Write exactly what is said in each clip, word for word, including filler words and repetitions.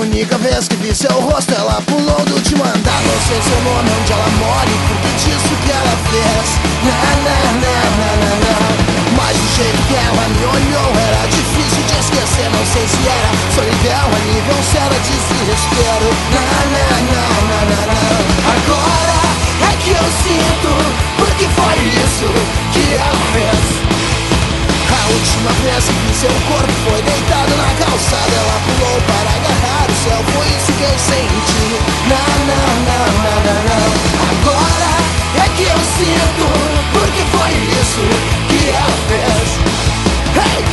única vez que vi seu rosto, ela pulou do último andar. Não sei seu nome, onde ela mora e por que disso que ela fez. Na, na, na, na, na, na. Mas do jeito que ela me olhou era difícil de esquecer. Não sei se era solidão a nível se era desespero. Na, na, na, na, na, na. Agora é que eu sinto, porque foi isso que ela fez. A última vez que vi seu corpo foi deitado na calçada. Ela pulou para agarrar o céu, foi isso que eu senti. Não, não, não, não, não, não. Agora é que eu sinto, porque foi isso que ela fez. Hey!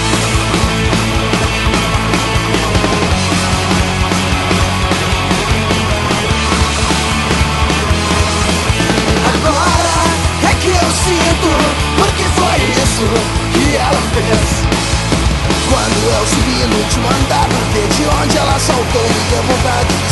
Agora é que eu sinto, porque foi isso que ela fez. Quando eu subi no último andar pra ver de onde ela saltou, me deu vontade